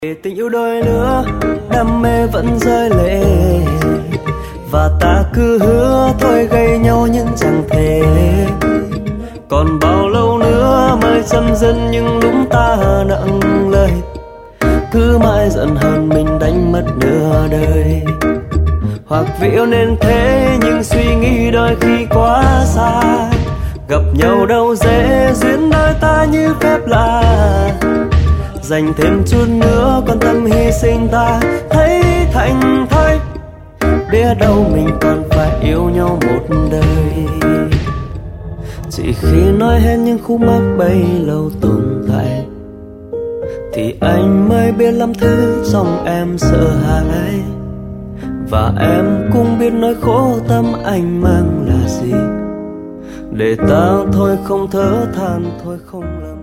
Tình yêu đôi lứa, đam mê vẫn rơi lệ, và ta cứ hứa thôi gây nhau nhưng chẳng thể. Còn bao lâu nữa mới chấm dứt những lúc ta nặng lời, cứ mãi giận hờn mình đánh mất nửa đời. Hoặc vì yêu nên thế nhưng suy nghĩ đôi khi quá xa, gặp nhau đâu dễ, duyên đôi ta như phép lạ. Dành thêm chút nữa con tâm hy sinh ta thấy thành thơi, biết đâu mình còn phải yêu nhau một đời. Chỉ khi nói hết những khúc mắc bấy lâu tồn tại, thì anh mới biết lắm thứ trong em sợ hãi. Và em cũng biết nỗi khổ tâm anh mang là gì, để ta thôi không thở than, thôi không làm